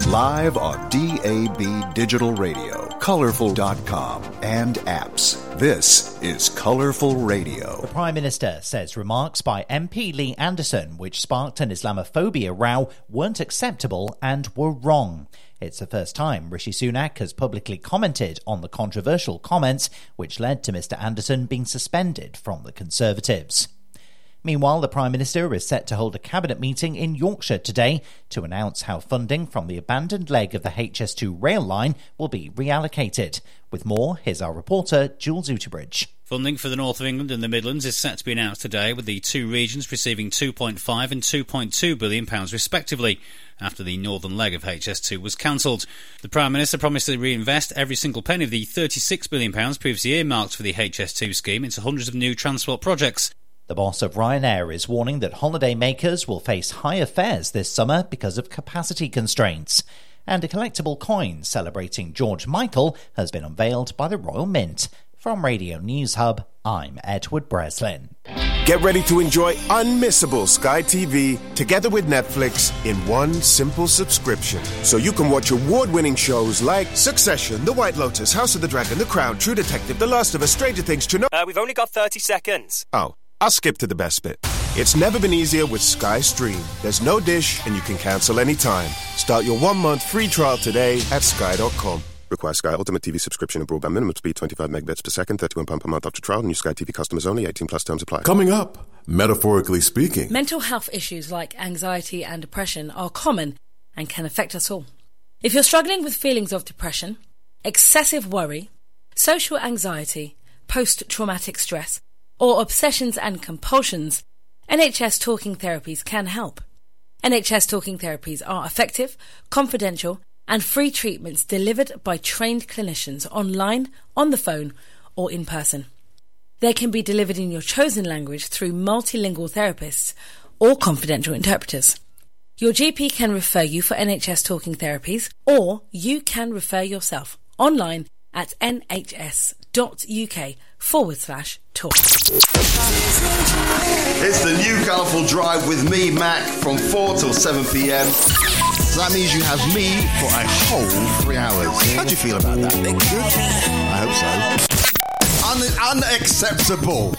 Live on DAB Digital Radio, Colourful.com, and apps. This is Colourful Radio. The Prime Minister says remarks by MP Lee Anderson, which sparked an Islamophobia row, weren't acceptable and were wrong. It's the first time Rishi Sunak has publicly commented on the controversial comments, which led to Mr Anderson being suspended from the Conservatives. Meanwhile, the Prime Minister is set to hold a cabinet meeting in Yorkshire today to announce how funding from the abandoned leg of the HS2 rail line will be reallocated. With more, here's our reporter, Jules Uterbridge. Funding for the north of England and the Midlands is set to be announced today, with the two regions receiving £2.5 and £2.2 billion respectively, after the northern leg of HS2 was cancelled. The Prime Minister promised to reinvest every single penny of the £36 billion previously earmarked for the HS2 scheme into hundreds of new transport projects. The boss of Ryanair is warning that holiday makers will face higher fares this summer because of capacity constraints. And a collectible coin celebrating George Michael has been unveiled by the Royal Mint. From Radio News Hub, I'm Edward Breslin. Get ready to enjoy unmissable Sky TV together with Netflix in one simple subscription. So you can watch award-winning shows like Succession, The White Lotus, House of the Dragon, The Crown, True Detective, The Last of Us, Stranger Things, Chernobyl. We've only got 30 seconds. Oh, I'll skip to the best bit. It's never been easier with Sky Stream. There's no dish and you can cancel anytime. Start your 1-month free trial today at sky.com. Requires Sky Ultimate TV subscription and broadband minimum speed 25 megabits per second, £31 per month after trial. New Sky TV customers only, 18 plus terms apply. Coming up, metaphorically speaking. Mental health issues like anxiety and depression are common and can affect us all. If you're struggling with feelings of depression, excessive worry, social anxiety, post-traumatic stress, or obsessions and compulsions, NHS Talking Therapies can help. NHS Talking Therapies are effective, confidential, and free treatments delivered by trained clinicians online, on the phone, or in person. They can be delivered in your chosen language through multilingual therapists or confidential interpreters. Your GP can refer you for NHS Talking Therapies, or you can refer yourself online at nhs.uk/talk. It's the new Colourful Drive with me, Mac, from 4 till 7 p.m. So that means you have me for a whole 3 hours. How do you feel about that? Good? I hope so. Unacceptable.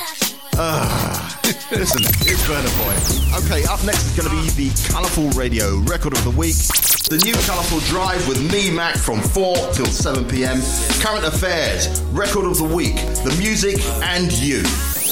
Listen, it's Burna Boy. Okay, up next is going to be the Colourful Radio Record of the Week. The new Colourful Drive with me, Mac, from 4 till 7 p.m. Current affairs, Record of the Week, the music, and you.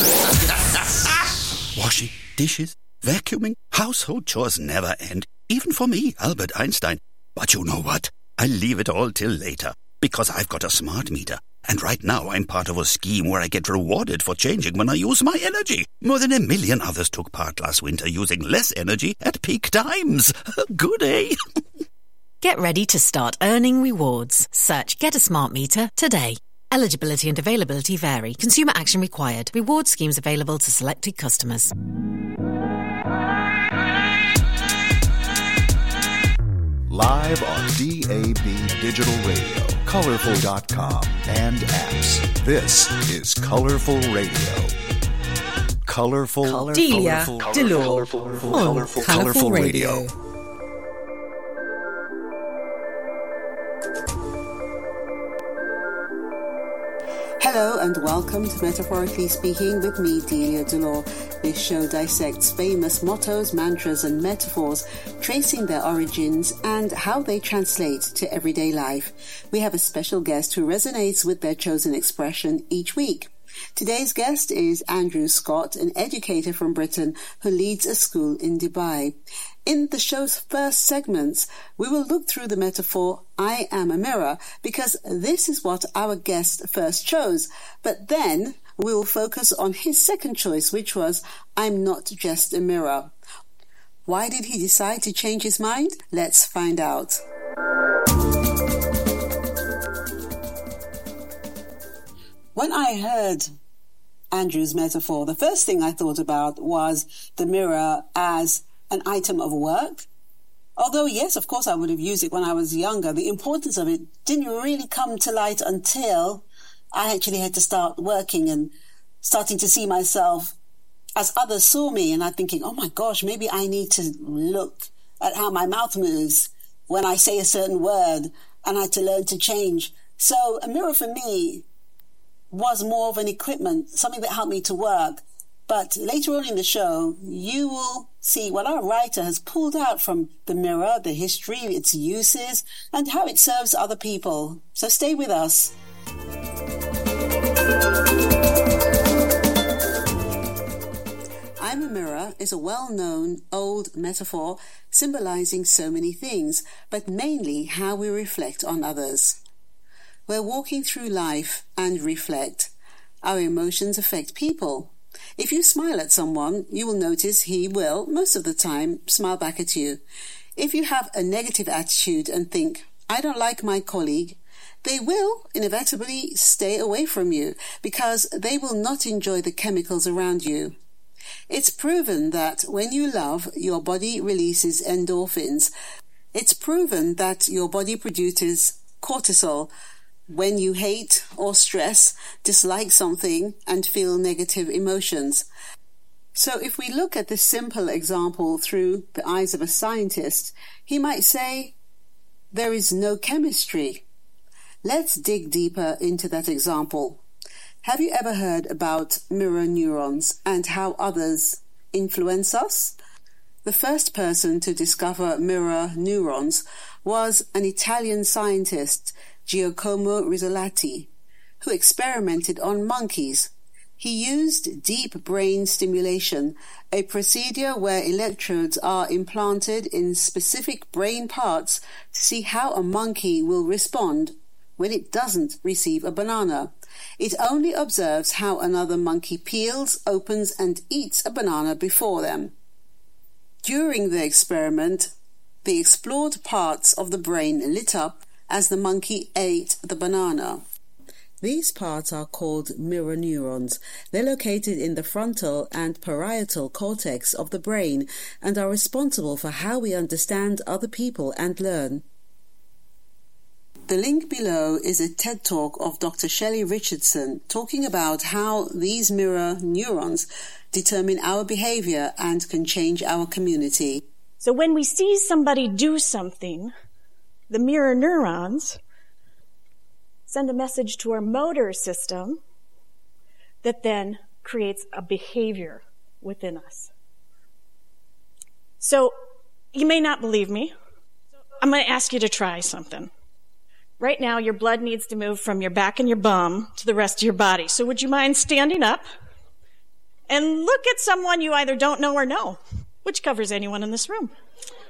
Washing, dishes, vacuuming, household chores never end. Even for me, Albert Einstein. But you know what? I leave it all till later, because I've got a smart meter. And right now I'm part of a scheme where I get rewarded for changing when I use my energy. More than 1 million others took part last winter using less energy at peak times. Good, eh? Get ready to start earning rewards. Search Get a Smart Meter today. Eligibility and availability vary. Consumer action required. Reward schemes available to selected customers. Live on DAB Digital Radio, Colourful.com, and apps. This is Colourful Radio. Colourful. Delia Delore on Colourful Radio. Hello and welcome to Metaphorically Speaking with me, Delia Delore. This show dissects famous mottos, mantras and metaphors, tracing their origins and how they translate to everyday life. We have a special guest who resonates with their chosen expression each week. Today's guest is Andrew Scott, an educator from Britain who leads a school in Dubai. In the show's first segments, we will look through the metaphor, I am a mirror, because this is what our guest first chose. But then we will focus on his second choice, which was, I'm not just a mirror. Why did he decide to change his mind? Let's find out. When I heard Andrew's metaphor, the first thing I thought about was the mirror as an item of work. Although, yes, of course, I would have used it when I was younger. The importance of it didn't really come to light until I actually had to start working and starting to see myself as others saw me. And I'm thinking, oh my gosh, maybe I need to look at how my mouth moves when I say a certain word, and I had to learn to change. So a mirror for me was more of an equipment, something that helped me to work. But later on in the show, you will see what our writer has pulled out from the mirror, the history, its uses, and how it serves other people. So stay with us. I'm a mirror is a well-known old metaphor symbolizing so many things, but mainly how we reflect on others. We're walking through life and reflect. Our emotions affect people. If you smile at someone, you will notice he will, most of the time, smile back at you. If you have a negative attitude and think, I don't like my colleague, they will inevitably stay away from you because they will not enjoy the chemicals around you. It's proven that when you love, your body releases endorphins. It's proven that your body produces cortisol when you hate or stress, dislike something, and feel negative emotions. So if we look at this simple example through the eyes of a scientist, he might say, there is no chemistry. Let's dig deeper into that example. Have you ever heard about mirror neurons and how others influence us? The first person to discover mirror neurons was an Italian scientist, Giacomo Rizzolatti, who experimented on monkeys. He used deep brain stimulation, a procedure where electrodes are implanted in specific brain parts to see how a monkey will respond when it doesn't receive a banana. It only observes how another monkey peels, opens, and eats a banana before them. During the experiment, the explored parts of the brain lit up as the monkey ate the banana. These parts are called mirror neurons. They're located in the frontal and parietal cortex of the brain and are responsible for how we understand other people and learn. The link below is a TED Talk of Dr. Shelley Richardson talking about how these mirror neurons determine our behavior and can change our community. So when we see somebody do something, the mirror neurons send a message to our motor system that then creates a behavior within us. So you may not believe me. I'm going to ask you to try something. Right now, your blood needs to move from your back and your bum to the rest of your body. So would you mind standing up and look at someone you either don't know or know, which covers anyone in this room.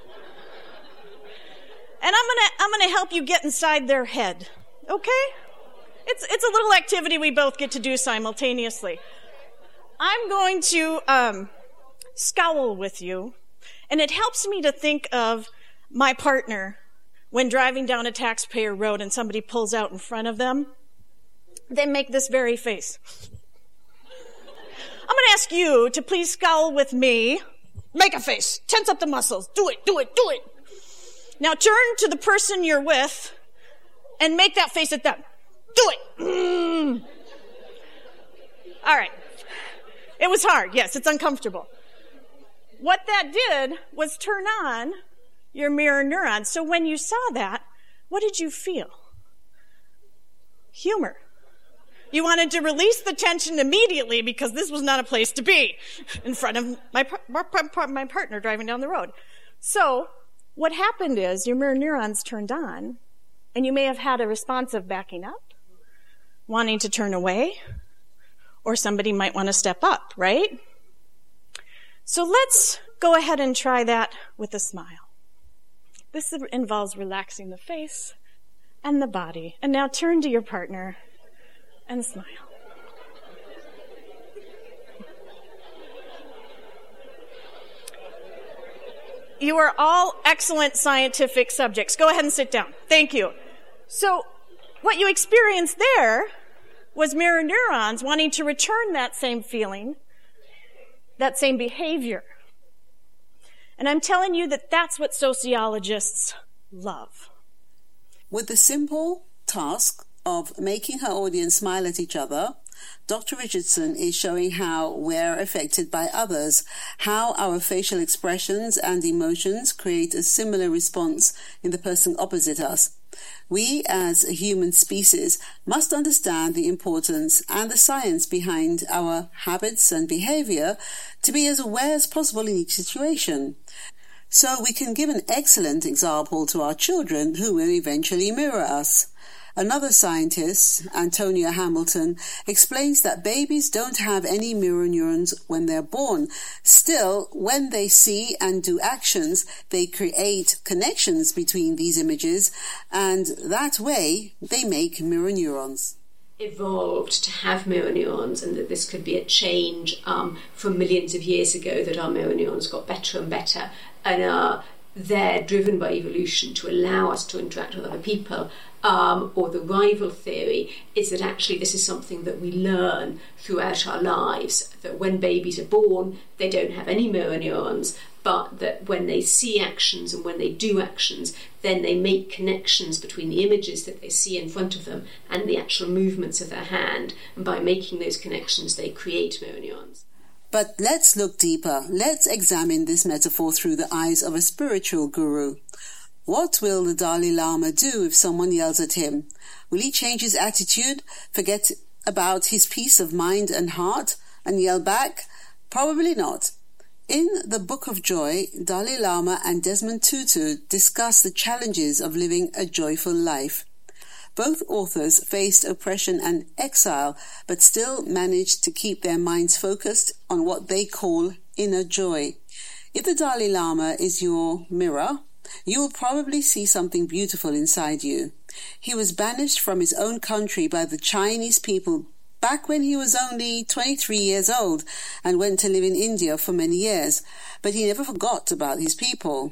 And I'm gonna help you get inside their head, okay? It's a little activity we both get to do simultaneously. I'm going to scowl with you, and it helps me to think of my partner when driving down a taxpayer road and somebody pulls out in front of them. They make this very face. I'm going to ask you to please scowl with me. Make a face. Tense up the muscles. Do it, do it, do it. Now turn to the person you're with and make that face at them. Do it. All right. It was hard. Yes, it's uncomfortable. What that did was turn on your mirror neurons. So when you saw that, what did you feel? Humor. You wanted to release the tension immediately because this was not a place to be in front of my partner driving down the road. So what happened is your mirror neurons turned on, and you may have had a response of backing up, wanting to turn away, or somebody might want to step up, right? So let's go ahead and try that with a smile. This involves relaxing the face and the body. And now turn to your partner and smile. You are all excellent scientific subjects. Go ahead and sit down. Thank you. So what you experienced there was mirror neurons wanting to return that same feeling, that same behavior. And I'm telling you that that's what sociologists love. With the simple task of making her audience smile at each other, Dr. Richardson is showing how we're affected by others, how our facial expressions and emotions create a similar response in the person opposite us. We, as a human species, must understand the importance and the science behind our habits and behavior to be as aware as possible in each situation. So we can give an excellent example to our children who will eventually mirror us. Another scientist, Antonia Hamilton, explains that babies don't have any mirror neurons when they're born. Still, when they see and do actions, they create connections between these images, and that way they make mirror neurons. Evolved to have mirror neurons, and that this could be a change from millions of years ago, that our mirror neurons got better and better and are there driven by evolution to allow us to interact with other people. Or the rival theory is that actually this is something that we learn throughout our lives, that when babies are born they don't have any mirror neurons, but that when they see actions and when they do actions, then they make connections between the images that they see in front of them and the actual movements of their hand, and by making those connections they create mirror neurons. But let's look deeper. Let's examine this metaphor through the eyes of a spiritual guru. What will the Dalai Lama do if someone yells at him? Will he change his attitude, forget about his peace of mind and heart, and yell back? Probably not. In the Book of Joy, Dalai Lama and Desmond Tutu discuss the challenges of living a joyful life. Both authors faced oppression and exile, but still managed to keep their minds focused on what they call inner joy. If the Dalai Lama is your mirror, you will probably see something beautiful inside you. He was banished from his own country by the Chinese people back when he was only 23 years old and went to live in India for many years, but he never forgot about his people.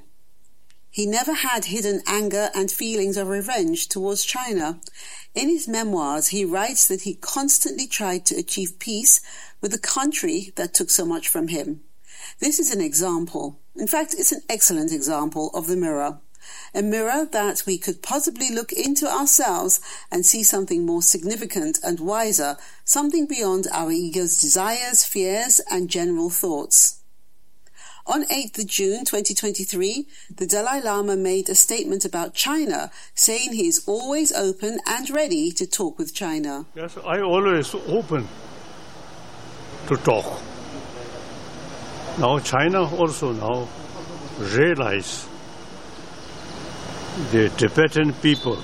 He never had hidden anger and feelings of revenge towards China. In his memoirs, he writes that he constantly tried to achieve peace with the country that took so much from him. This is an example. In fact, it's an excellent example of the mirror. A mirror that we could possibly look into ourselves and see something more significant and wiser, something beyond our ego's desires, fears, and general thoughts. On 8th June 2023, the Dalai Lama made a statement about China, saying he is always open and ready to talk with China. Yes, I always open to talk. Now China also now realize the Tibetan people,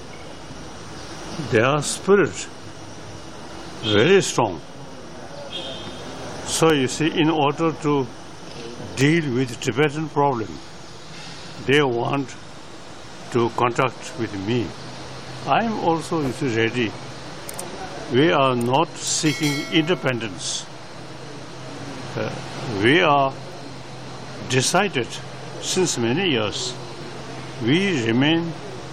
their spirit very strong. So you see, in order to deal with Tibetan problem, they want to contact with me. I am also ready. We are not seeking independence. We are decided since many years. We remain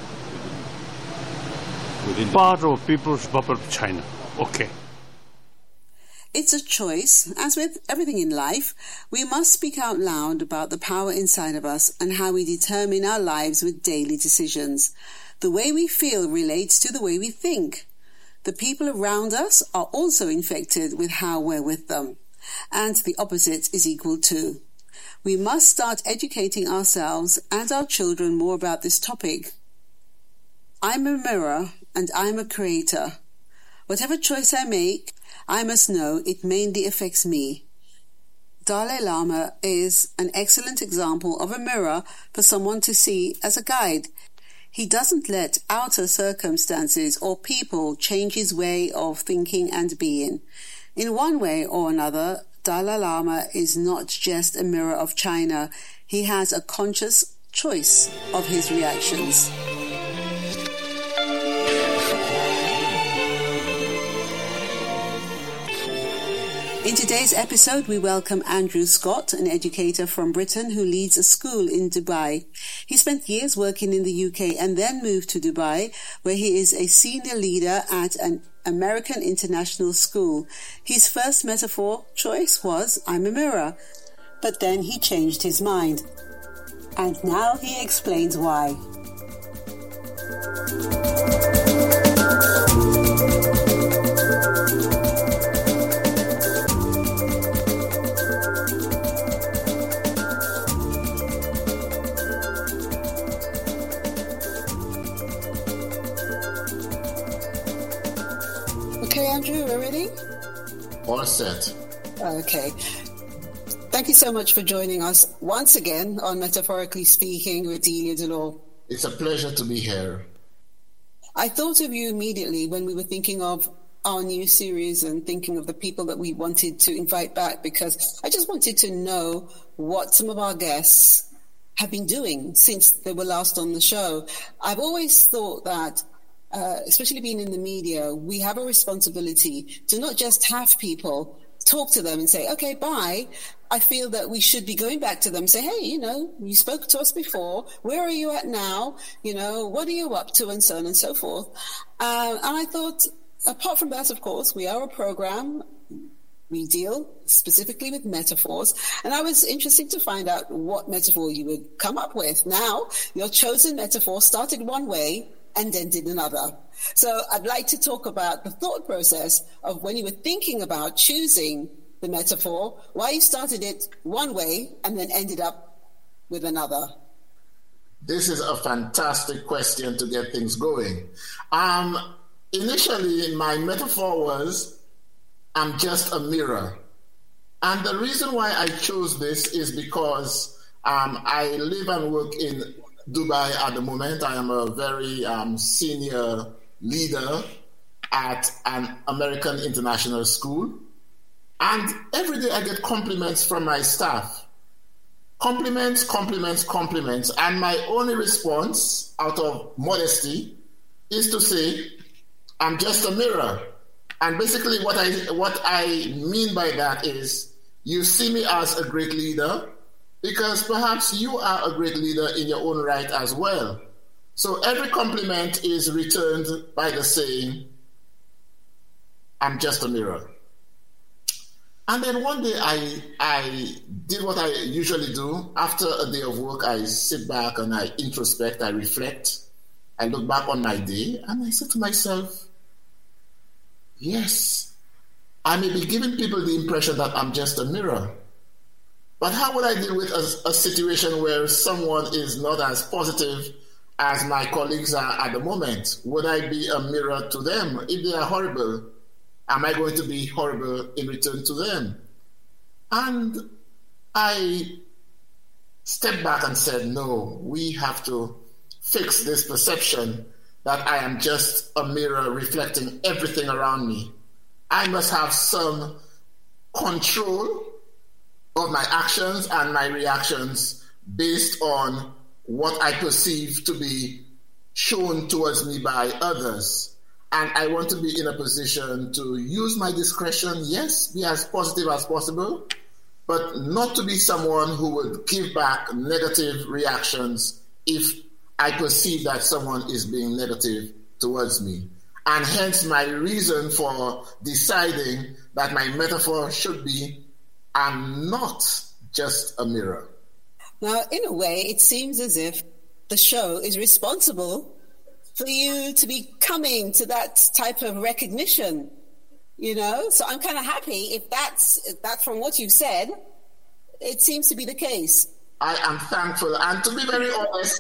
part of People's Republic of China. Okay. It's a choice. As with everything in life, we must speak out loud about the power inside of us and how we determine our lives with daily decisions. The way we feel relates to the way we think. The people around us are also infected with how we're with them. And the opposite is equal too. We must start educating ourselves and our children more about this topic. I'm a mirror and I'm a creator. Whatever choice I make, I must know it mainly affects me. Dalai Lama is an excellent example of a mirror for someone to see as a guide. He doesn't let outer circumstances or people change his way of thinking and being. In one way or another, Dalai Lama is not just a mirror of China. He has a conscious choice of his reactions. In today's episode, we welcome Andrew Scott, an educator from Britain who leads a school in Dubai. He spent years working in the UK and then moved to Dubai, where he is a senior leader at an American international school. His first metaphor choice was, I'm a mirror. But then he changed his mind. And now he explains why. Andrew, we're ready? All set. Okay. Thank you so much for joining us once again on Metaphorically Speaking with Delia Delore. It's a pleasure to be here. I thought of you immediately when we were thinking of our new series and thinking of the people that we wanted to invite back, because I just wanted to know what some of our guests have been doing since they were last on the show. I've always thought that, especially being in the media, we have a responsibility to not just have people talk to them and say, okay, bye. I feel that we should be going back to them and say, hey, you spoke to us before. Where are you at now? What are you up to? And so on and so forth. And I thought, apart from that, of course, we are a program. We deal specifically with metaphors. And I was interested to find out what metaphor you would come up with. Now, your chosen metaphor started one way and ended another. So I'd like to talk about the thought process of when you were thinking about choosing the metaphor, why you started it one way and then ended up with another. This is a fantastic question to get things going. Initially, my metaphor was, I'm just a mirror. And the reason why I chose this is because I live and work in Dubai at the moment. I am a very senior leader at an American international school. And every day I get compliments from my staff. Compliments. And my only response out of modesty is to say, I'm just a mirror. And basically what I mean by that is you see me as a great leader because perhaps you are a great leader in your own right as well. So every compliment is returned by the saying, I'm just a mirror. And then one day I did what I usually do. After a day of work, I sit back and I introspect, I reflect. I look back on my day and I said to myself, yes, I may be giving people the impression that I'm just a mirror. But how would I deal with a situation where someone is not as positive as my colleagues are at the moment? Would I be a mirror to them? If they are horrible, am I going to be horrible in return to them? And I stepped back and said, no, we have to fix this perception that I am just a mirror reflecting everything around me. I must have some control of my actions and my reactions based on what I perceive to be shown towards me by others. And I want to be in a position to use my discretion, yes, be as positive as possible, but not to be someone who would give back negative reactions if I perceive that someone is being negative towards me. And hence my reason for deciding that my metaphor should be, I'm not just a mirror. Now, in a way, it seems as if the show is responsible for you to be coming to that type of recognition, So I'm kind of happy if that's from what you've said, it seems to be the case. I am thankful. And to be very honest,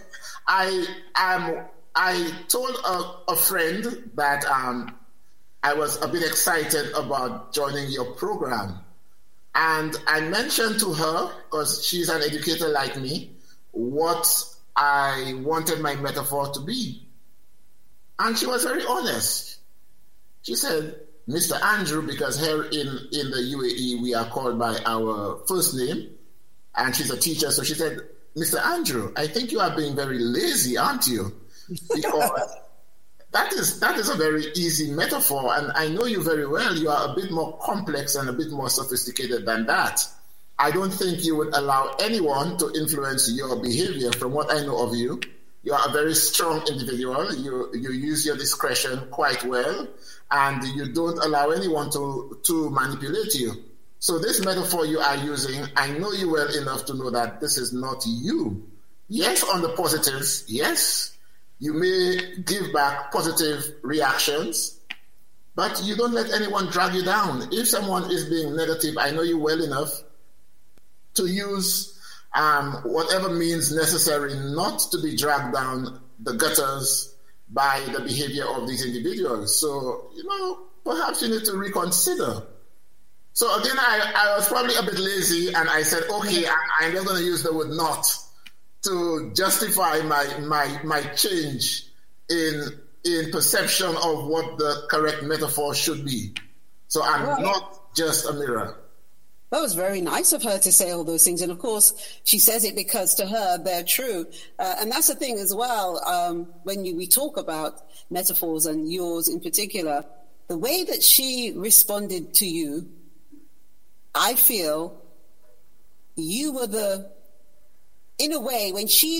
I told a friend that I was a bit excited about joining your program. And I mentioned to her, because she's an educator like me, what I wanted my metaphor to be. And she was very honest. She said, Mr. Andrew, because here in the UAE, we are called by our first name, and she's a teacher. So she said, Mr. Andrew, I think you are being very lazy, aren't you? Because that is a very easy metaphor, and I know you very well. You are a bit more complex and a bit more sophisticated than that. I don't think you would allow anyone to influence your behavior. From what I know of you, you are a very strong individual. You use your discretion quite well, and you don't allow anyone to manipulate you. So this metaphor you are using, I know you well enough to know that this is not you. Yes, on the positives, yes, you may give back positive reactions, but you don't let anyone drag you down. If someone is being negative, I know you well enough to use whatever means necessary not to be dragged down the gutters by the behavior of these individuals. So, perhaps you need to reconsider. So again, I was probably a bit lazy, and I said, okay, I'm not going to use the word not to justify my change in perception of what the correct metaphor should be. So I'm not just a mirror. That was very nice of her to say all those things. And of course, she says it because to her, they're true. And that's the thing as well, when we talk about metaphors and yours in particular, the way that she responded to you, I feel you were in a way, when she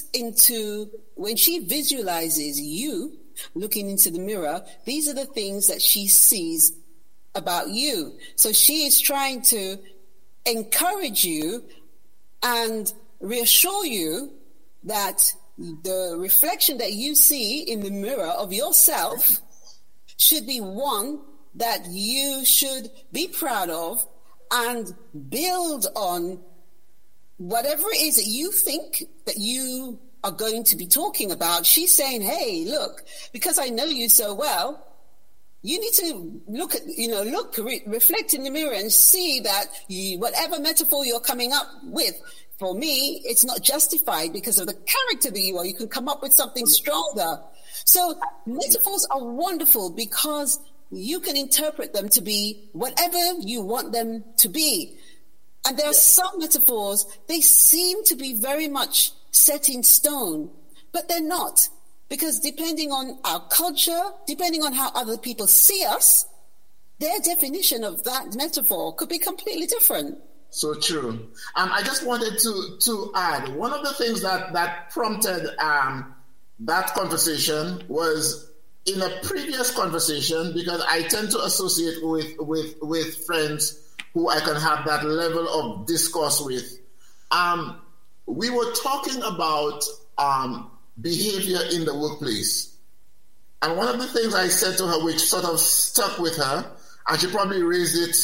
visualizes you looking into the mirror, these are the things that she sees about you. So she is trying to encourage you and reassure you that the reflection that you see in the mirror of yourself should be one that you should be proud of and build on whatever it is that you think that you are going to be talking about. She's saying, hey, look, because I know you so well, you need to reflect in the mirror and see that whatever metaphor you're coming up with, for me, it's not justified because of the character that you are. You can come up with something stronger. So metaphors are wonderful because you can interpret them to be whatever you want them to be. And there are some metaphors, they seem to be very much set in stone, but they're not. Because depending on our culture, depending on how other people see us, their definition of that metaphor could be completely different. So true. I just wanted to add, one of the things that prompted that conversation was in a previous conversation, because I tend to associate with friends who I can have that level of discourse with. We were talking about behavior in the workplace. And one of the things I said to her, which sort of stuck with her, and she probably raised it,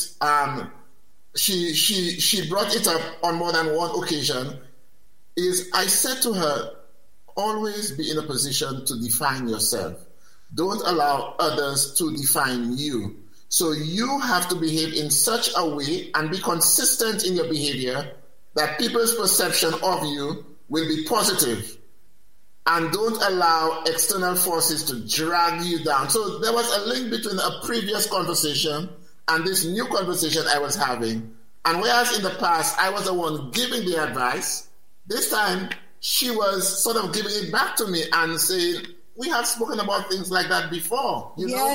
she brought it up on more than one occasion, is I said to her, always be in a position to define yourself. Don't allow others to define you. So you have to behave in such a way and be consistent in your behavior that people's perception of you will be positive. And don't allow external forces to drag you down. So there was a link between a previous conversation and this new conversation I was having. And whereas in the past I was the one giving the advice, this time she was sort of giving it back to me and saying, we have spoken about things like that before, you know?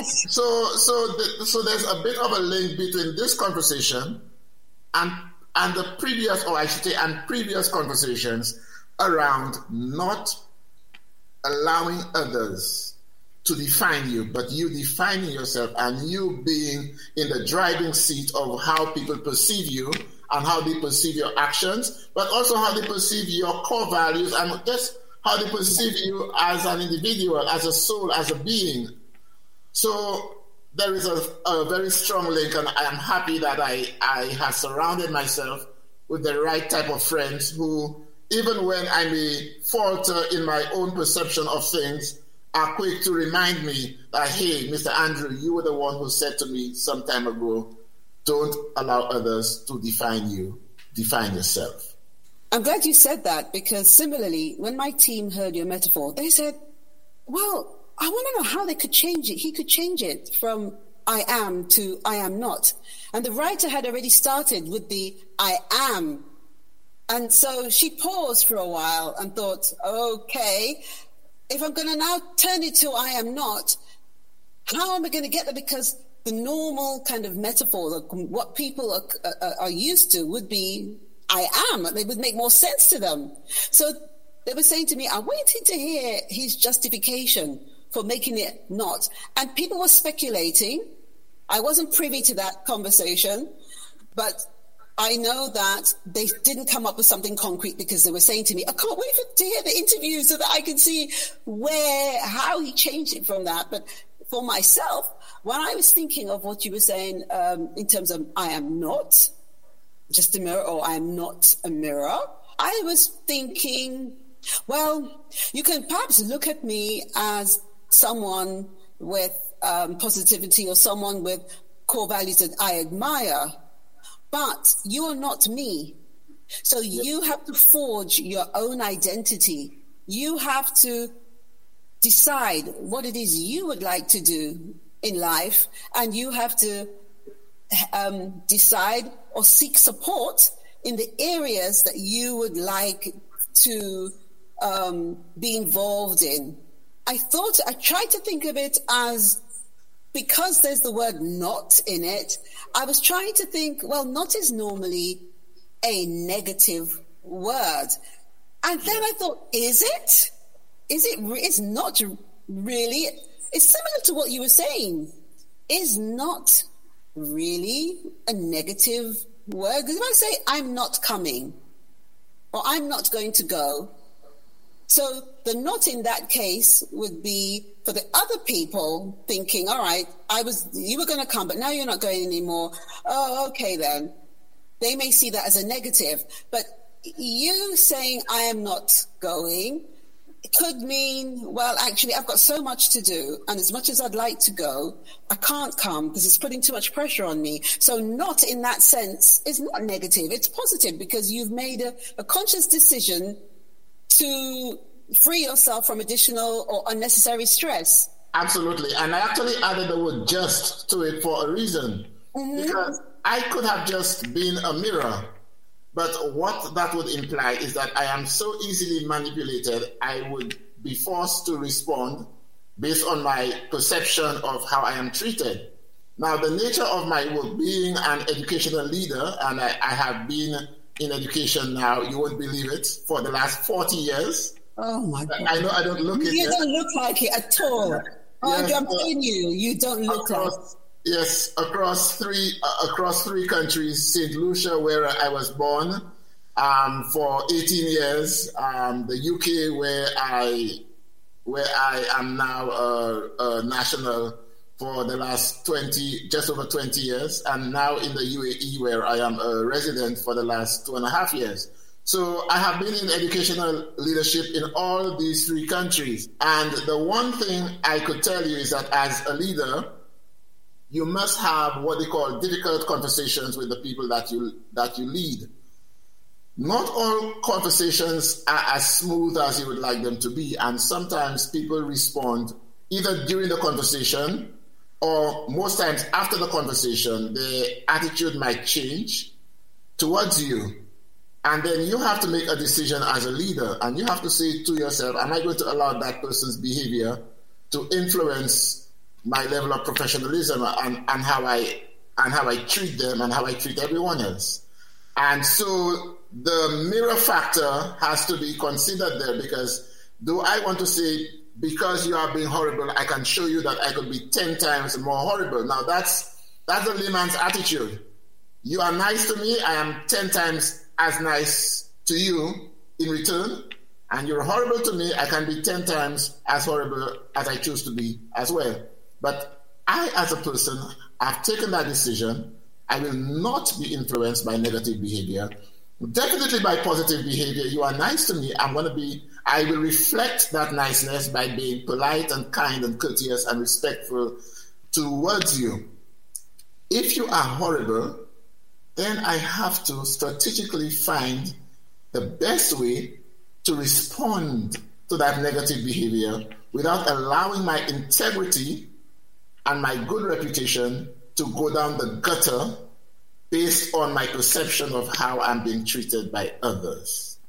So there's a bit of a link between this conversation and the previous, or I should say, and previous conversations around not allowing others to define you, but you defining yourself and you being in the driving seat of how people perceive you and how they perceive your actions, but also how they perceive your core values and just how they perceive you as an individual, as a soul, as a being. So there is a very strong link, and I am happy that I have surrounded myself with the right type of friends who, even when I may falter in my own perception of things, are quick to remind me that, hey, Mr. Andrew, you were the one who said to me some time ago, don't allow others to define you, define yourself. I'm glad you said that, because similarly, when my team heard your metaphor, they said, well, I want to know how they could change it. He could change it from I am to I am not. And the writer had already started with the I am. And so she paused for a while and thought, okay, if I'm going to now turn it to I am not, how am I going to get there? Because the normal kind of metaphor, what people are used to would be I am. It would make more sense to them. So they were saying to me, I'm waiting to hear his justification for making it not. And people were speculating. I wasn't privy to that conversation, but I know that they didn't come up with something concrete because they were saying to me, I can't wait to hear the interview so that I can see how he changed it from that. But for myself, when I was thinking of what you were saying in terms of I am not just a mirror, or I am not a mirror, I was thinking, well, you can perhaps look at me as someone with positivity or someone with core values that I admire, but you are not me. So you have to forge your own identity. You have to decide what it is you would like to do in life, and you have to decide or seek support in the areas that you would like to be involved in. I tried to think of it as, because there's the word not in it, I was trying to think, well, not is normally a negative word. And then I thought, is it? It's not really. It's similar to what you were saying. Is not really a negative word. Because if I say, I'm not coming, or I'm not going to go, so the not in that case would be for the other people thinking, all right, you were going to come, but now you're not going anymore. Oh, okay then. They may see that as a negative, but you saying I am not going could mean, well, actually, I've got so much to do, and as much as I'd like to go, I can't come because it's putting too much pressure on me. So not in that sense is not negative. It's positive because you've made a conscious decision to free yourself from additional or unnecessary stress. Absolutely. And I actually added the word just to it for a reason. Mm-hmm. Because I could have just been a mirror. But what that would imply is that I am so easily manipulated, I would be forced to respond based on my perception of how I am treated. Now, the nature of my work, being an educational leader, and I have been in education now, you won't believe it, for the last 40 years. Oh, my God. I know I don't look it. You don't look like it at all. Yes, I'm telling you, you don't look like it. Yes, across three countries, St. Lucia, where I was born, for 18 years, the UK, where I am now a national for the last just over 20 years, and now in the UAE, where I am a resident for the last 2.5 years. So I have been in educational leadership in all these three countries. And the one thing I could tell you is that as a leader, you must have what they call difficult conversations with the people that you lead. Not all conversations are as smooth as you would like them to be, and sometimes people respond either during the conversation or most times after the conversation. Their attitude might change towards you, and then you have to make a decision as a leader, and you have to say to yourself, am I going to allow that person's behavior to influence my level of professionalism and how I treat them and how I treat everyone else? And so the mirror factor has to be considered there, because do I want to say, because you are being horrible, I can show you that I could be 10 times more horrible? Now that's a layman's attitude. You are nice to me, I am 10 times as nice to you in return, and you're horrible to me, I can be 10 times as horrible as I choose to be as well. But I, as a person, have taken that decision. I will not be influenced by negative behavior. Definitely by positive behavior. You are nice to me. I will reflect that niceness by being polite and kind and courteous and respectful towards you. If you are horrible, then I have to strategically find the best way to respond to that negative behavior without allowing my integrity and my good reputation to go down the gutter based on my perception of how I'm being treated by others.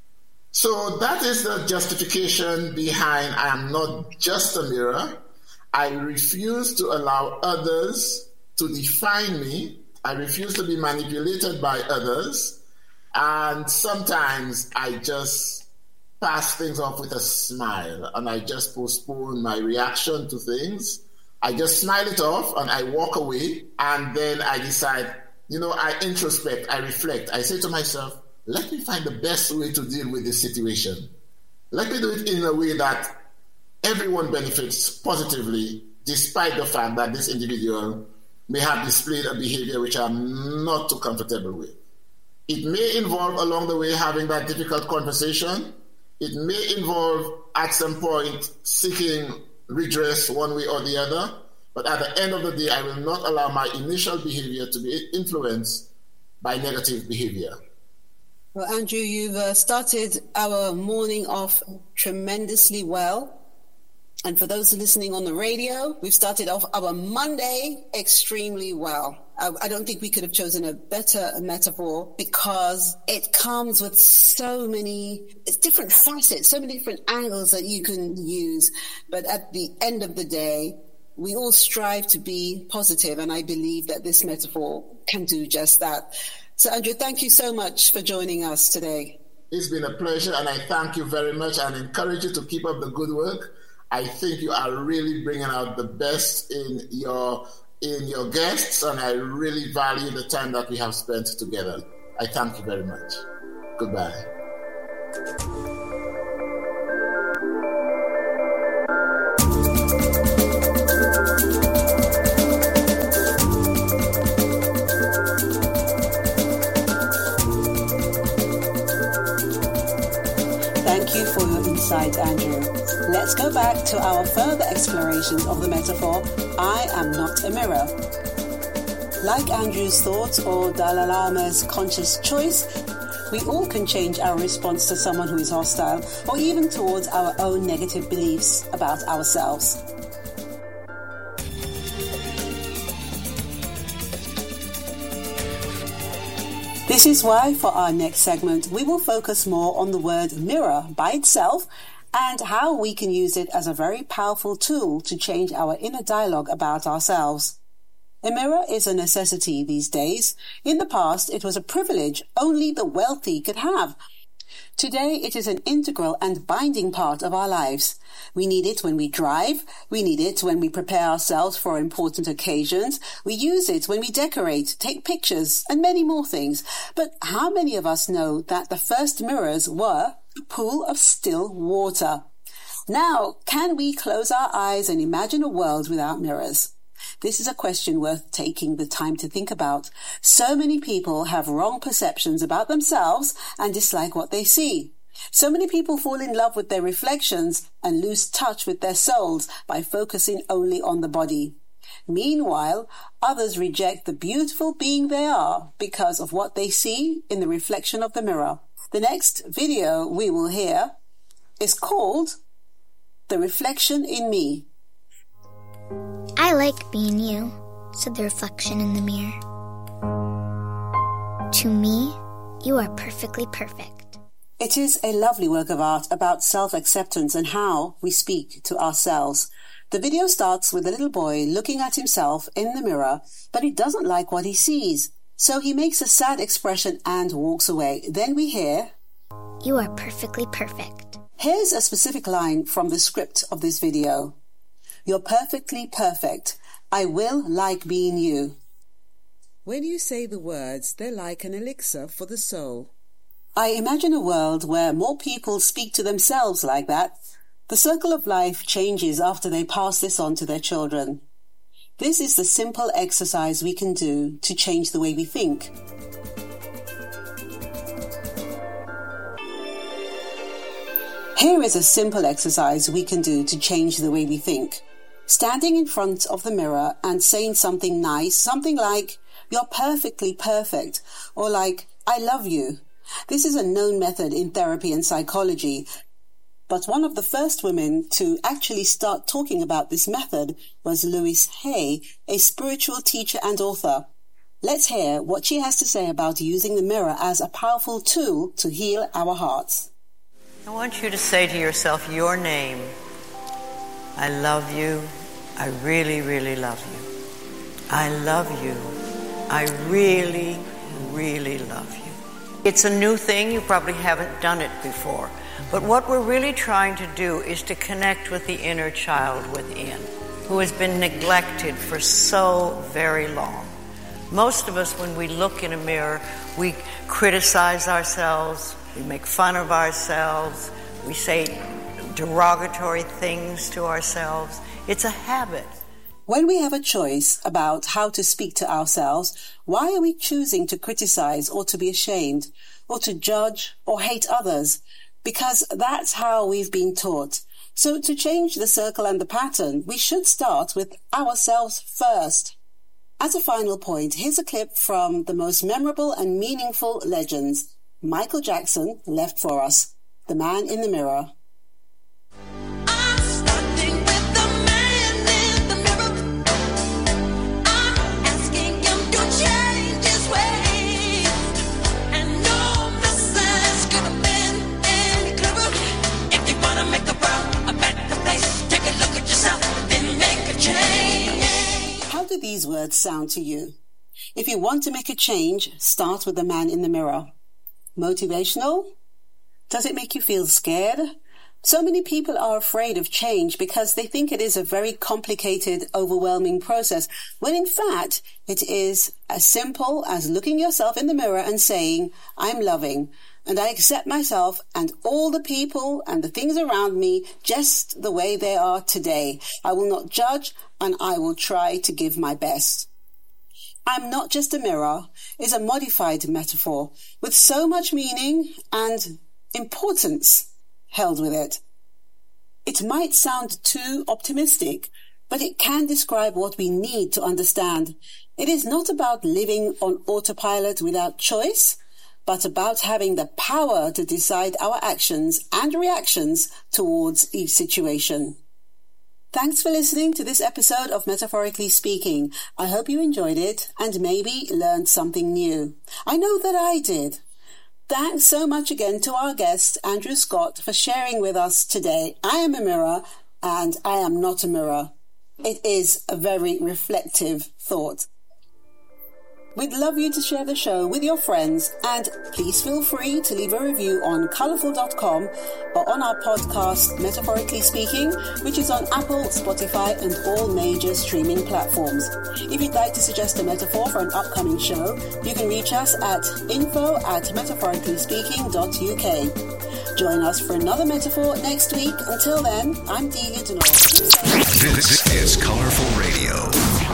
So that is the justification behind I am not just a mirror. I refuse to allow others to define me. I refuse to be manipulated by others. And sometimes I just pass things off with a smile, and I just postpone my reaction to things. I just smile it off and I walk away, and then I decide, I introspect, I reflect. I say to myself, let me find the best way to deal with this situation. Let me do it in a way that everyone benefits positively, despite the fact that this individual may have displayed a behavior which I'm not too comfortable with. It may involve along the way having that difficult conversation. It may involve at some point seeking redress one way or the other. But at the end of the day, I will not allow my initial behavior to be influenced by negative behavior. Well, Andrew, you've started our morning off tremendously well. And for those listening on the radio, we've started off our Monday extremely well. I don't think we could have chosen a better metaphor because it comes with so many different facets, so many different angles that you can use. But at the end of the day, we all strive to be positive, and I believe that this metaphor can do just that. So, Andrew, thank you so much for joining us today. It's been a pleasure, and I thank you very much and encourage you to keep up the good work. I think you are really bringing out the best in your guests, and I really value the time that we have spent together. I thank you very much. Goodbye. Thank you for your insight, Andrew. Let's go back to our further explorations of the metaphor, I am not a mirror. Like Andrew's thoughts or Dalai Lama's conscious choice, we all can change our response to someone who is hostile or even towards our own negative beliefs about ourselves. This is why for our next segment, we will focus more on the word mirror by itself and how we can use it as a very powerful tool to change our inner dialogue about ourselves. A mirror is a necessity these days. In the past, it was a privilege only the wealthy could have. Today, it is an integral and binding part of our lives. We need it when we drive. We need it when we prepare ourselves for important occasions. We use it when we decorate, take pictures, and many more things. But how many of us know that the first mirrors were a pool of still water? Now, can we close our eyes and imagine a world without mirrors? This is a question worth taking the time to think about. So many people have wrong perceptions about themselves and dislike what they see. So many people fall in love with their reflections and lose touch with their souls by focusing only on the body. Meanwhile, others reject the beautiful being they are because of what they see in the reflection of the mirror. The next video we will hear is called The Reflection in Me. I like being you, said the reflection in the mirror. To me, you are perfectly perfect. It is a lovely work of art about self-acceptance and how we speak to ourselves. The video starts with a little boy looking at himself in the mirror, but he doesn't like what he sees. So he makes a sad expression and walks away. Then we hear, You are perfectly perfect. Here's a specific line from the script of this video. You're perfectly perfect. I will like being you. When you say the words, they're like an elixir for the soul. I imagine a world where more people speak to themselves like that. The circle of life changes after they pass this on to their children. This is the simple exercise we can do to change the way we think. Here is a simple exercise we can do to change the way we think. Standing in front of the mirror and saying something nice, something like, you're perfectly perfect, or like, I love you. This is a known method in therapy and psychology, but one of the first women to actually start talking about this method was Louise Hay, a spiritual teacher and author. Let's hear what she has to say about using the mirror as a powerful tool to heal our hearts. I want you to say to yourself your name. I love you. I really, really love you. I love you. I really, really love you. It's a new thing. You probably haven't done it before. But what we're really trying to do is to connect with the inner child within, who has been neglected for so very long. Most of us, when we look in a mirror, we criticize ourselves, we make fun of ourselves, we say derogatory things to ourselves. It's a habit. When we have a choice about how to speak to ourselves, why are we choosing to criticize or to be ashamed or to judge or hate others? because that's how we've been taught. So to change the circle and the pattern, we should start with ourselves first. As a final point, here's a clip from the most memorable and meaningful legends. Michael Jackson left for us, The Man in the Mirror. How do these words sound to you? If you want to make a change, start with the man in the mirror. Motivational? Does it make you feel scared? So many people are afraid of change because they think it is a very complicated, overwhelming process, when in fact it is as simple as looking yourself in the mirror and saying, I'm loving, and I accept myself and all the people and the things around me just the way they are today. I will not judge, and I will try to give my best. I'm not just a mirror is a modified metaphor with so much meaning and importance held with it. It might sound too optimistic, but it can describe what we need to understand. It is not about living on autopilot without choice, but about having the power to decide our actions and reactions towards each situation. Thanks for listening to this episode of Metaphorically Speaking. I hope you enjoyed it and maybe learned something new. I know that I did. Thanks so much again to our guest, Andrew Scott, for sharing with us today. I am a mirror and I am not a mirror. It is a very reflective thought. We'd love you to share the show with your friends, and please feel free to leave a review on colourful.com or on our podcast Metaphorically Speaking, which is on Apple, Spotify and all major streaming platforms. If you'd like to suggest a metaphor for an upcoming show, you can reach us at info@metaphoricallyspeaking.uk. Join us for another metaphor next week. Until then, I'm Delia Denor. This is Colourful Radio.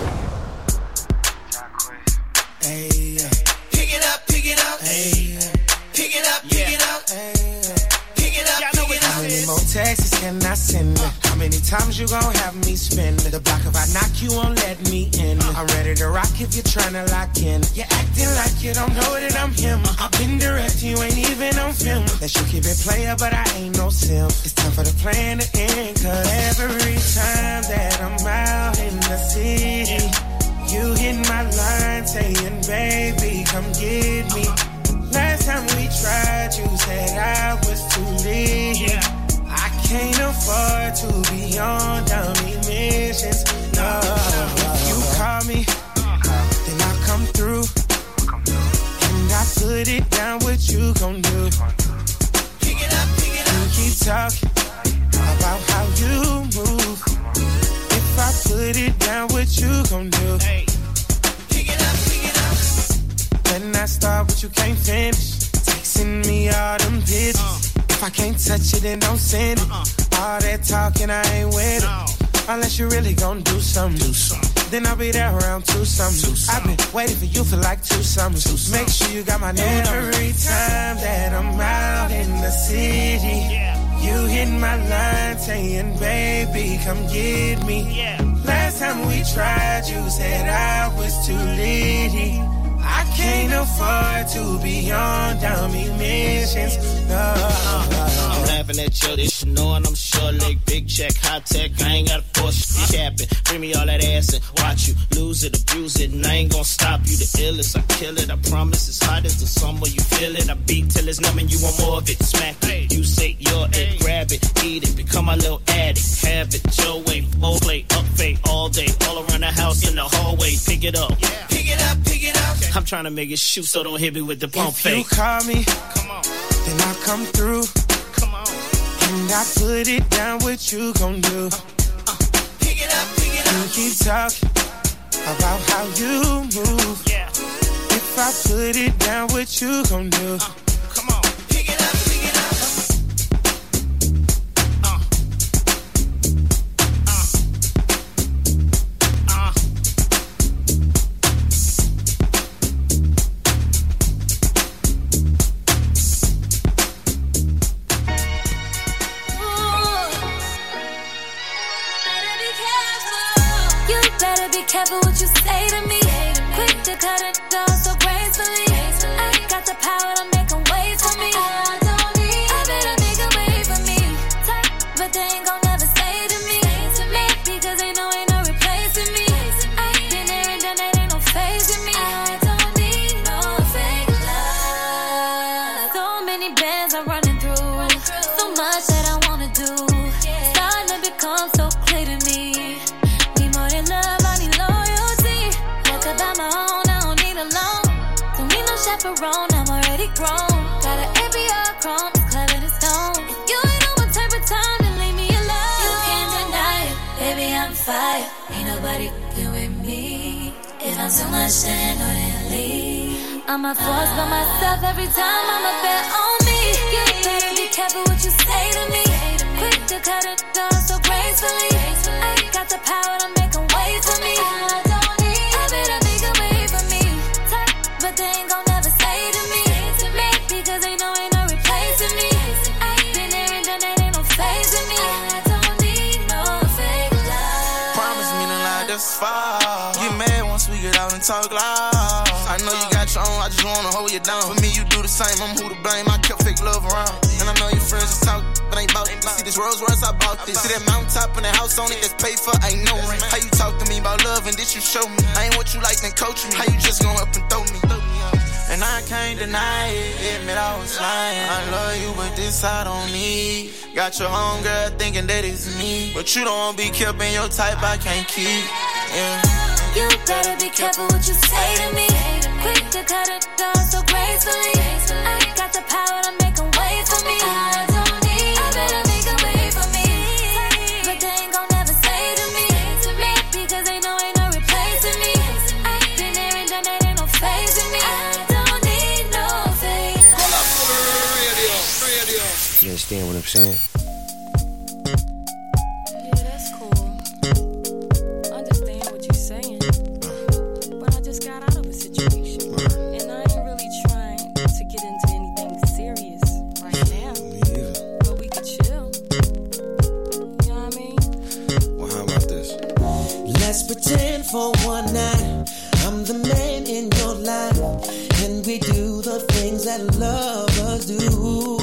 Hey, pick it up, hey, pick it up, pick it up, pick it up, pick it up. How many more texts can I send? How many times you gon' have me spend the block? If I knock, you won't let me in. I'm ready to rock if you're tryna lock in. You're acting like you don't know that I'm him. I've been direct, you ain't even on film. That you keep it player, but I ain't no sim. It's time for the plan to end, cause every time that I'm out in the city, you hit my line saying, baby, come get me. Last time we tried, you said I was too late. I can't afford to be on dummy missions. No, if you call me, then I come through. And I put it down, what you gon' do? Pick it up, pick it up. You keep talking about how you move. If I put it down, what you gon' do? Hey. Pick it up, pick it up. When I start, but you can't finish. Texting me all them pictures. If I can't touch it, then don't send it. All that talking, I ain't with it. Unless you really gon' do something. Then I'll be there around 2-something. I've been waiting for you for like 2 summers. Make sure you got my new number. Every time that I'm out in the city, you hit my line saying, baby, come get me. Last time we tried, you said I was too litty. I can't afford to be on dummy missions. No. I'm laughing at you, this you knowing I'm short leg, big check, high tech. I ain't got a force shit capping. Bring me all that ass and watch you lose it, abuse it, and I ain't gonna stop you. The illest, I kill it. I promise it's hot as the summer. You feel it. I beat till it's numb and you want more of it. Smack it. You say you're it, grab it, eat it, become my little addict. Have it your way, full play, up fade all day, all around the house in the hallway. Pick it up, pick it up, pick it up. I'm trying to make it shoot, so don't hit me with the pump fake. If you call me, come on, then I come through. Come on, and I put it down. What you gon' do? Pick it up, pick it up. You keep talking about how you move. If I put it down, what you gon' do? Come on, pick it up, pick it up. careful what you say to me. Quick to cut it down so gracefully. I got the power to make 'em wait for me. I better make 'em wait for me. But they ain't gon' never say to me. Because they know ain't no replacing me. I've been there and done that, ain't no phasing me. I don't need no fake love. So many bands I'm running through. So much that I wanna do. Starting to become so clear to me. Need more than love, I need loyalty. Walk about my own, I don't need a loan. Don't need no chaperone, I'm already grown. Got an APR chrome, it's clever than stone. If you ain't on my type of time, then leave me alone. You can't deny it, baby, I'm fire. Ain't nobody f***ing with me. If I'm too much, then I know they'll leave. I'm a force by myself every time, I'm a bet on me. You better be careful what you say to me. Quick to cut it down so gracefully. I got the power to make 'em wait for me. I better make 'em wait for me. But they ain't gon' never say to me. Because they know ain't no replacing me. I've been there and done that, ain't no phasing me. I don't need no fake love. Promise me to lie this far. Get mad once we get out and talk loud. I know you got your own, I just wanna hold you down. For me, you do the same, I'm who to blame. I kept fake love around. And I know your friends just talk, but ain't bout it. See this Rolls Royce, I bought this. See that mountaintop and the house on it that's paid for, ain't no rent. How you talk to me about love and this you show me? I ain't what you like, then coach me. How you just gon' up and throw me? And I can't deny it, admit I was lying. I love you, but this I don't need. Got your home girl thinking that it's me. But you don't wanna be kept in your type, I can't keep. Yeah. You better be careful what you say to me. Quick to cut it down so gracefully. I got the power to make 'em wait for me. I better make 'em wait for me. But they ain't gon' never say to me. Because they know ain't no replacing me. I've been there and done that, ain't no phasing me. I don't need no fake. Pull up for the radio. You understand what I'm saying? Yeah, that's cool. Understand what you're saying. But I just got out of a situation. And I ain't really trying to get into anything serious right now. But we could chill. You know what I mean? Well, how about this? Let's pretend for one night I'm the man in your life, and we do the things that lovers do.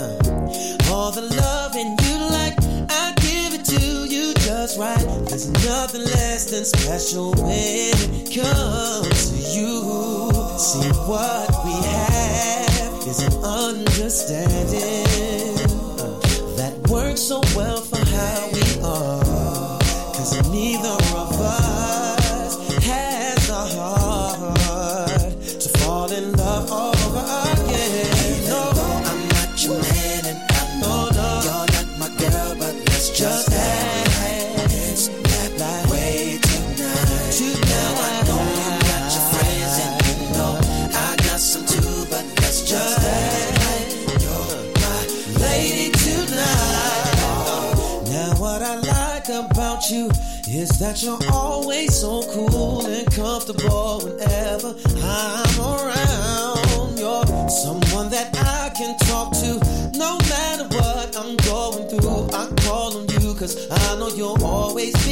All the loving you like, I give it to you just right. There's nothing less than special when it comes to you. See, what we have is an understanding that works so well for how we are. 'Cause neither of us has the heart to fall in love over again. No, I'm not your man, and I know you're not my girl, but let's just dance that way tonight. Now I know you got your friends, and you know I got some too, but let's just dance. You're my lady tonight. Now what I like about you is that you're always so cool and comfortable whenever I'm around. You're someone that I can talk to no matter what I'm going through. I call on you 'cause I know you'll always be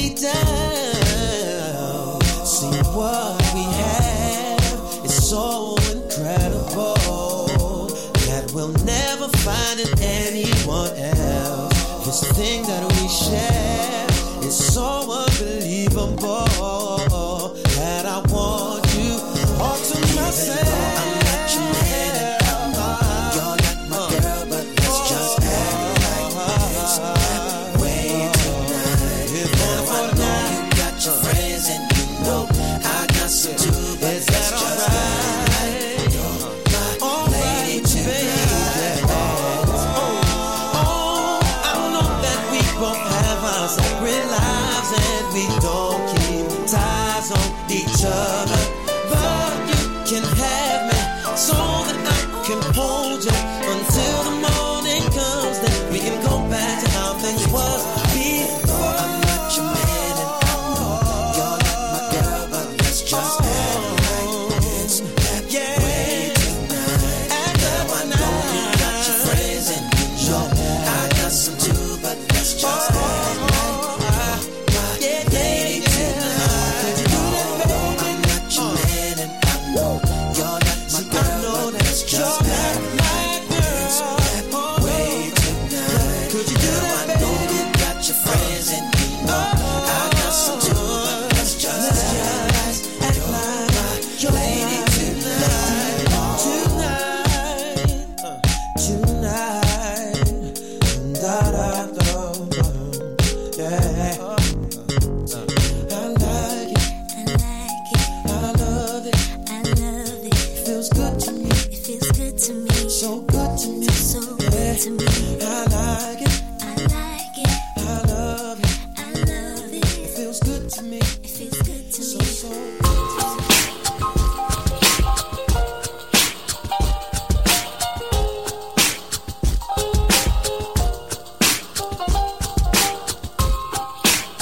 down. See, what we have is so incredible that we'll never find in anyone else. This thing that we share is so unbelievable that I want you all to myself. I'm not your man, and you're not my girl, but let's just act like this that way tonight. Now I know you got your friends, and you know I got some too, but let's just act like you're my lady tonight. I know that we both have our separate lives, and we don't keep ties on each other, but you can have me so that I can hold you until the morning comes. Then we can go back to how things was before. I'm not your man, and I know you're not my girl, but let's just act like it's that way tonight. Now I know you got your friends, and you know I got some too, but let's just act like my lady tonight.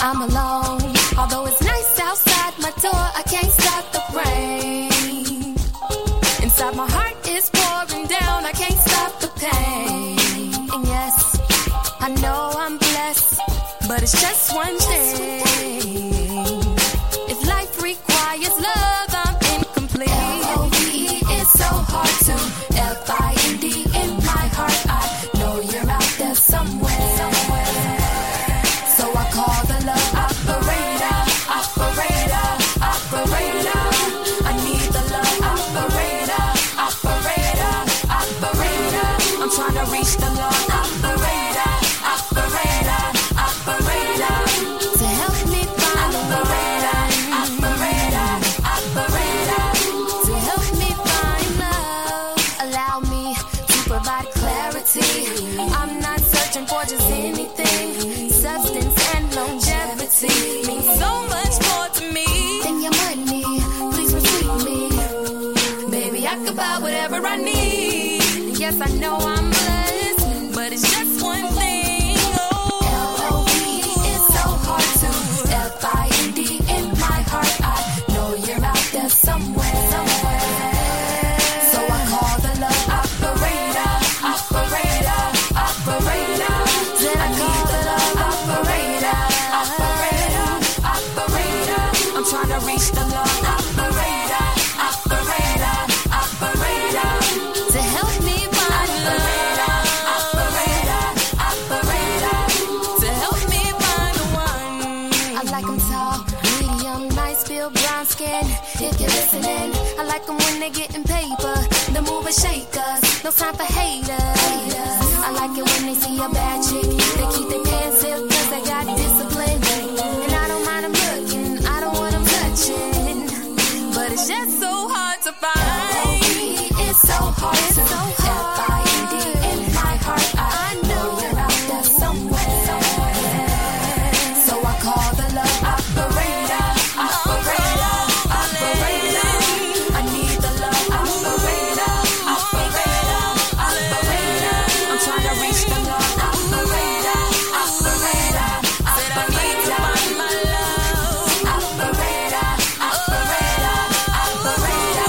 I'm alone. Although it's nice outside my door, I can't stop the rain. Inside my heart is pouring down, I can't stop the pain. And yes, I know I'm blessed, but it's just one thing. If life requires love, I'm incomplete. L-O-V-E is so hard to F-I-N-D in my heart. I know you're out there somewhere. So I call the love operator, operator, operator. I need the love operator, operator, operator. I'm trying to reach the love operator, operator, operator. To help me find operator, operator, operator. To help me find love. Allow me to provide clarity. I'm not searching for just anything. Substance and longevity means so much more to me than your money. Please receive me. Baby, I could buy whatever I need. Yes, I know I'm blessed, but it's just one thing. L-O-V-E is so hard to F-I-N-D in my heart. I know you're out there somewhere. So I call the love operator, operator, operator. Then I call the love operator, operator, operator. I'm trying to reach the love operator, operator, operator. To help me find love, operator, operator. To help me find the one. I like them tall, medium, nice, feel brown skin. If you're listening, I like them when they getting paper. The mover shakers, no time for haters. I like it when they see a bad chick. They keep their pants zipped cause they got discipline. And I don't mind them looking, I don't want them touching. But it's just so hard to find. It's so hard to F-I-N-D in my heart. I know you're out there somewhere. So I call the love operator, operator, operator. I need the love operator, operator, operator. I'm trying to reach the love operator, operator, operator. My love operator, operator, operator.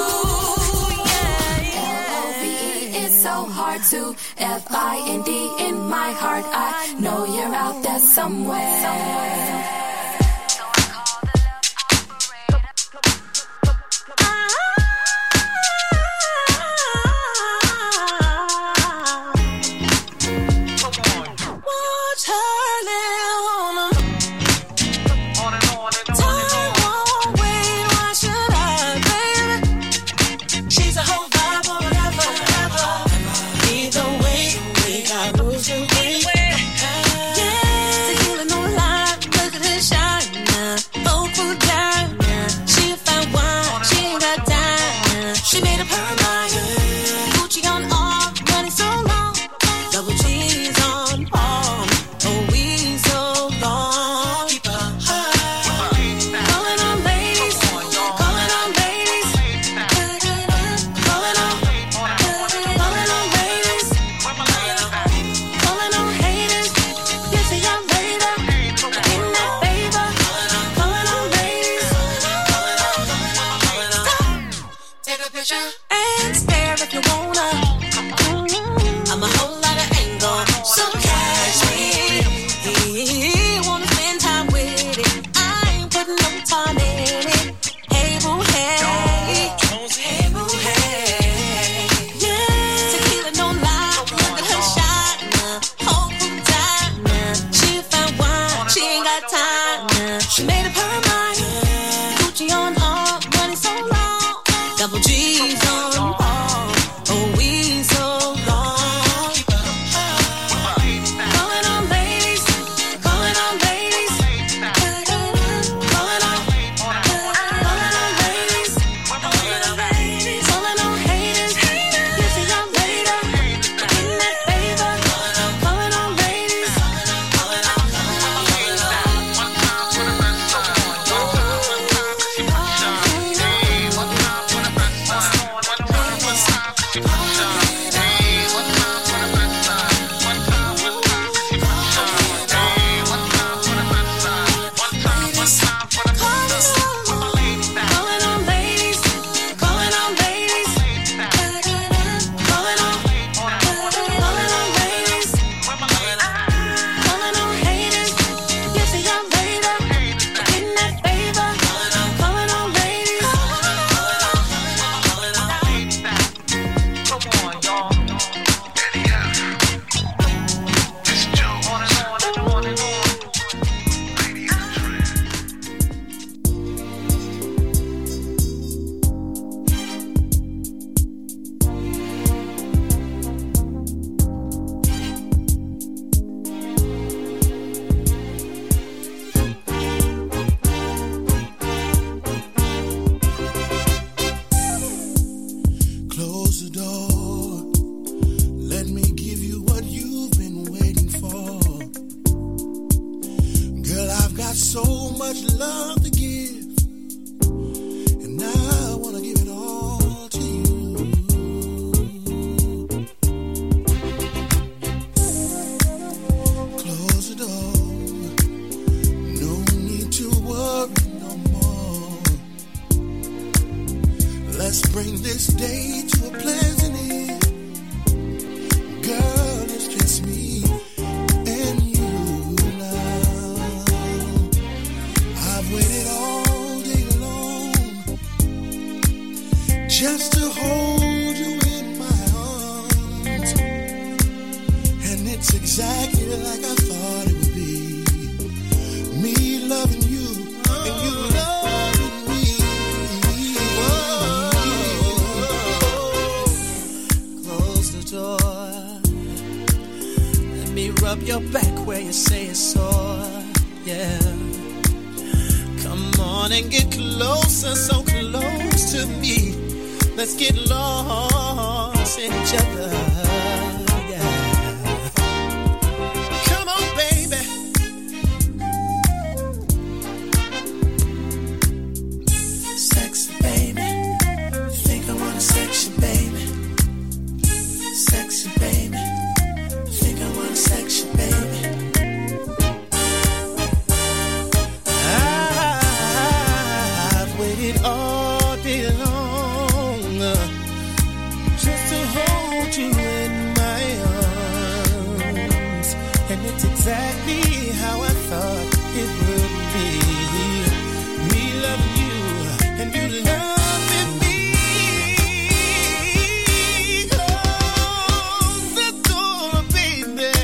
L-O-V-E is so hard to F-I-N-D in my heart. I know you're out there somewhere. Watch her live on them. Time won't wait, why should I, baby? She's a whole vibe forever. Either way, we got rules to break. Yeah, tequila no lie, look at her shine now. Vocal down now. She a fine wine, she ain't got time. She made up her mind. Gucci on arm, money so long. Double G's on arm. Oh, we so long. Keep her high. Calling on ladies, calling on ladies. Calling on ladies. Calling got so much love to give, and I wanna give it all to you. Close the door, no need to worry no more. Let's bring this day to a pleasant end. Girl, it's just me and you now. I've waited all day long just to hold you in my arms, and it's exactly like I thought it would be. Me loving you and you loving me. Whoa. Close the door. Let me rub your back where you say it's sore. Yeah. Come on and get closer, so close to me. Let's get lost in each other. Yeah. Come on, baby. Sexy baby. Think I wanna sex you, baby. Sexy baby. Think I wanna sex you, baby. I've waited all day long just to hold you in my arms, and it's exactly how I thought it would be. Me loving you and you loving me. Close the door, baby,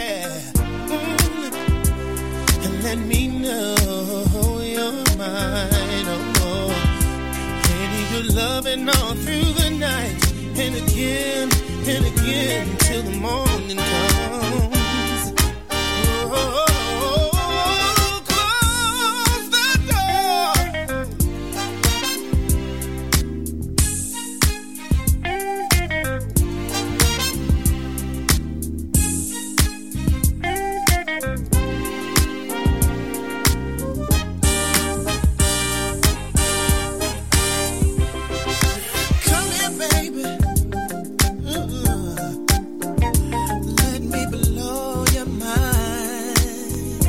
and let me know you're mine. Oh, I need your loving all through the night, and again till the morning comes. Oh, close the door. Come here, baby. Let me blow your mind.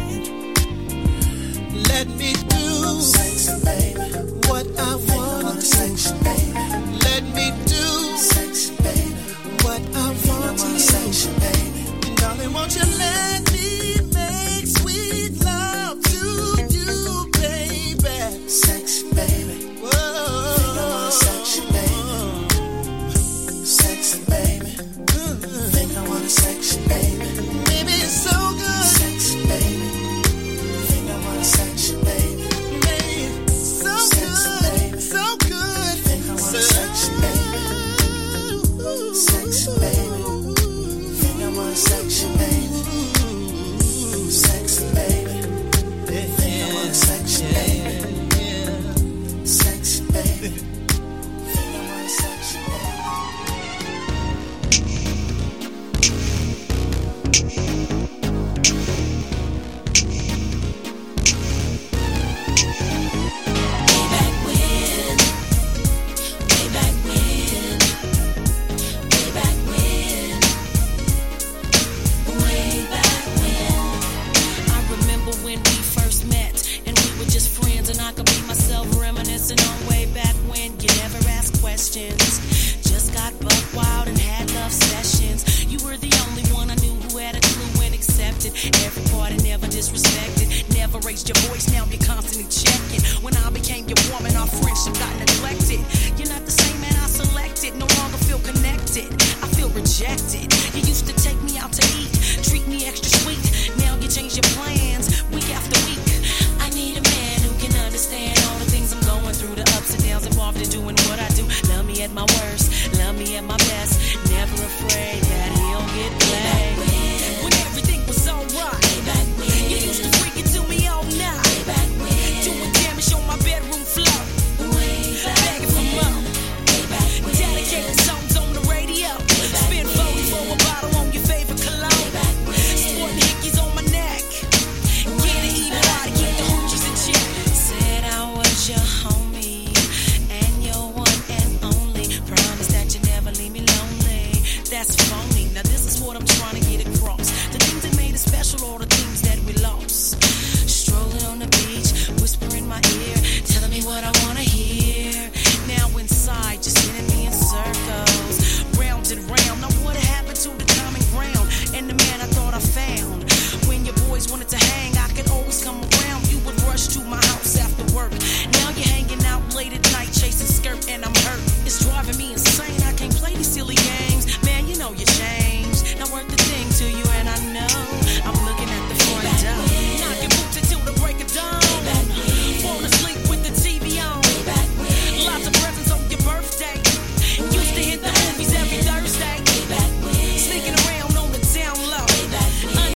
Let me do, sexy baby, what I want to, sexy baby. Let me do, sexy baby, what I want to, sexy baby. Darling, won't you let me make sweet love to you, baby? Sexy baby. Whoa, sexy baby. Sexy baby. Think I wanna sex you, baby. Baby, it's so good. Sexy baby. Think I wanna sex you, baby. Baby, so sexy good, baby. So good. Think I wanna sex you, baby. Sexy baby. Think I wanna sex you, baby. Sexy baby. Think I wanna sex you, baby. Sexy baby. Think I wanna sex you, baby. I remember when we first met, and we were just friends, and I could be myself, reminiscing on way back when you never asked questions. Just got buck wild and had love sessions. You were the only one I knew who had a clue and accepted every part and never disrespected. Never raised your voice, now you're constantly checking. When I became your woman, our friendship got neglected. You're not the same man I selected, no longer feel connected. I feel rejected. You used to take me out to eat, treat me extra sweet.